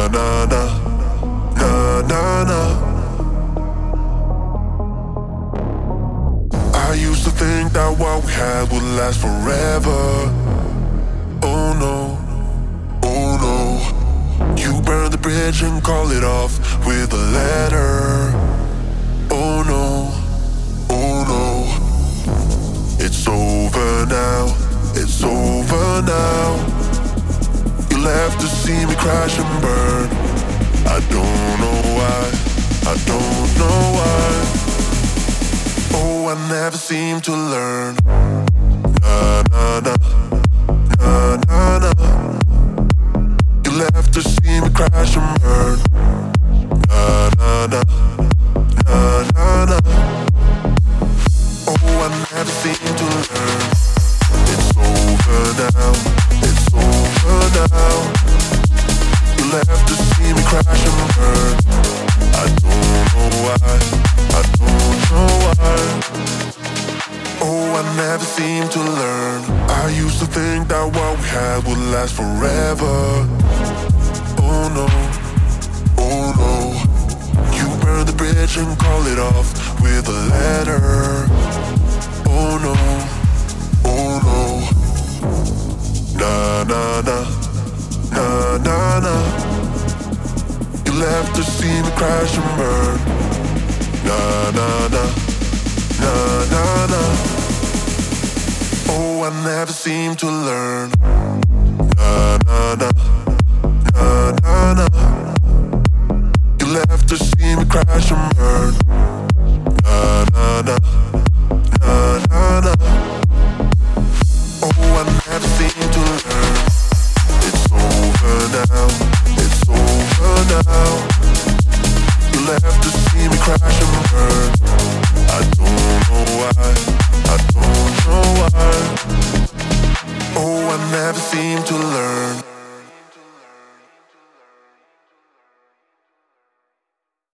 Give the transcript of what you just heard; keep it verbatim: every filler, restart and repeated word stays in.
na na, na na na. I used to think that what we had would last forever. Oh no, oh no. You burned the bridge and call it off with a letter. Oh no, oh no. It's over now, it's over now. You left to see me crash and burn. I don't know why, I don't know why. Oh, I never seem to learn. Na na na, na na na. You left to see me crash and burn. Na na na, na na na. Oh, I never seem to learn. It's over now, it's over now. You left to see me crash and burn. I don't know why, I don't know why. Oh, I never seem to learn. I used to think that what we had would last forever. Oh no, oh no. You burned the bridge and call it off with a letter. Oh no, oh no. Na na na, na na na. You left to see me crash and burn. Na na na, na na na. Oh, I never seem to learn. Na na na, na na na. You left to see me crash and burn. Na na na, na na na. Oh, I never seem to learn. It's over now, it's over now. You left to see me crash and burn. I don't know why, I don't know why. Oh, I never seem to